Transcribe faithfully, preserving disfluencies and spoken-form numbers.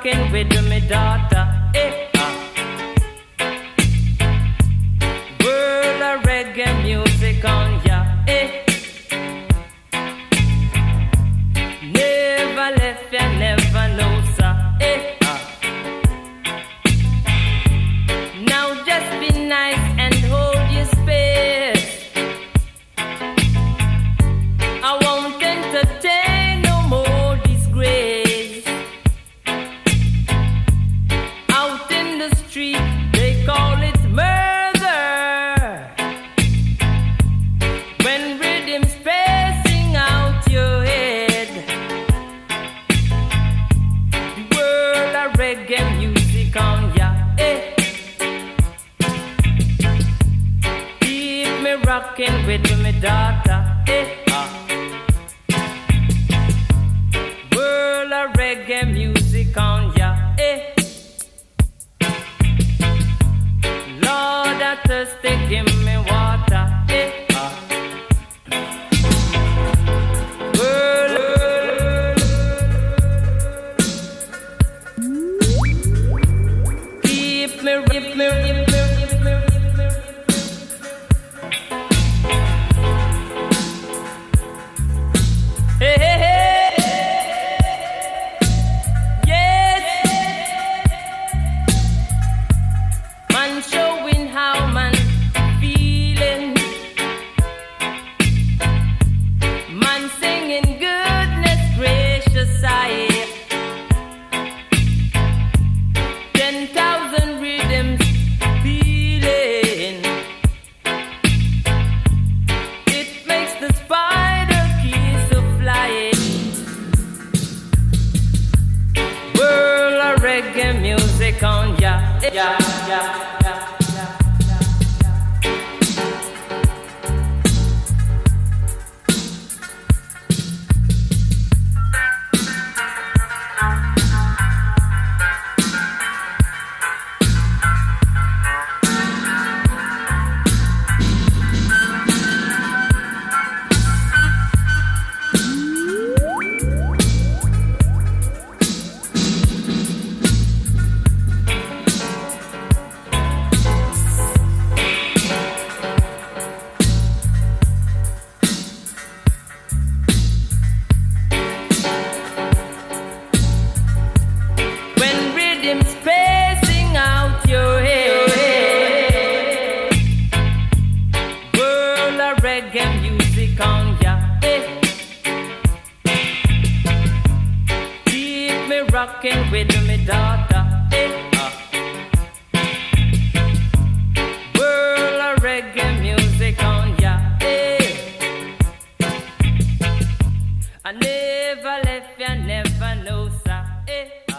rocking with my daughter. Eh, ah. World of reggae music on ya. Eh. Never left ya, never know, sir. Eh, ah. Now just be nice and hold your space. I won't entertain no more disgrace. Out in the street, they call it murder. When rhythm's passing out your head, the world of reggae music on ya. Eh. Keep me rocking with my daughter. Eh. Ah. World of reggae music on ya. Eh. Lord, I thirsty, give me water. Eh. Ah. World, keep me, keep me, keep me, keep me, keep me. Hey, hey, hey. Yes. Man showing how man feeling. Man singing goodness gracious I. Ten thousand rhythms feeling. It makes the spider keys of flying. World of reggae music on ya. Yeah, yeah, yeah, yeah, yeah. When rhythm's passing out your head, world of reggae music on ya. Eh. Keep me rocking with my daughter. Eh. Ah. World of reggae music on ya. Eh. I never left ya, never know, sir. Eh.